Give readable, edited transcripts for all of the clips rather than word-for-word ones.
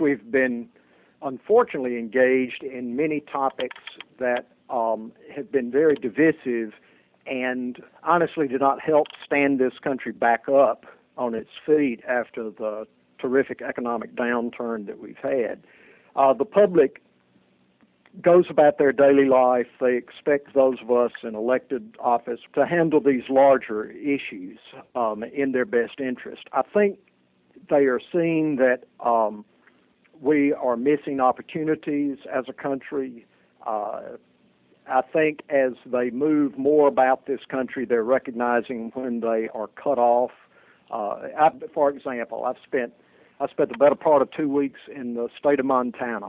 we've been unfortunately engaged in many topics that have been very divisive and honestly did not help stand this country back up on its feet after the terrific economic downturn that we've had. The public goes about their daily life. They expect those of us in elected office to handle these larger issues in their best interest. I think they are seeing that we are missing opportunities as a country. I think as they move more about this country, they're recognizing when they are cut off. For example, I spent the better part of 2 weeks in the state of Montana.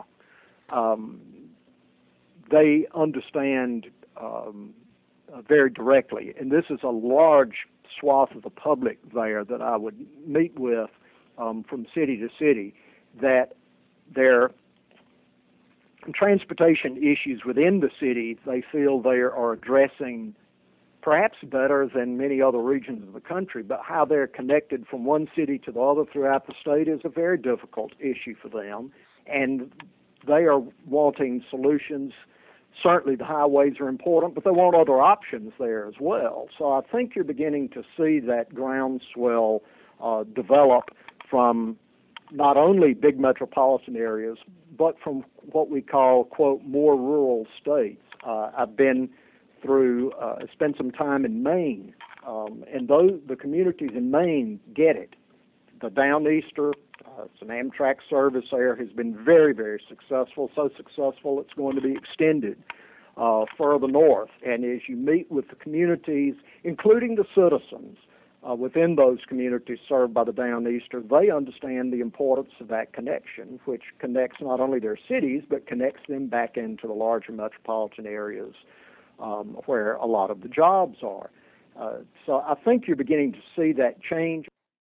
They understand very directly, and this is a large swath of the public there that I would meet with from city to city, that their transportation issues within the city, they feel they are addressing perhaps better than many other regions of the country, but how they're connected from one city to the other throughout the state is a very difficult issue for them, and they are wanting solutions. Certainly the highways are important, but they want other options there as well. So I think you're beginning to see that groundswell develop from not only big metropolitan areas, but from what we call, quote, more rural states. I've been through, spent some time in Maine, and the communities in Maine get it. The Downeaster, it's an Amtrak service there, has been very, very successful, so successful it's going to be extended further north. And as you meet with the communities, including the citizens within those communities served by the Downeaster, they understand the importance of that connection, which connects not only their cities, but connects them back into the larger metropolitan areas where a lot of the jobs are. So I think you're beginning to see that change.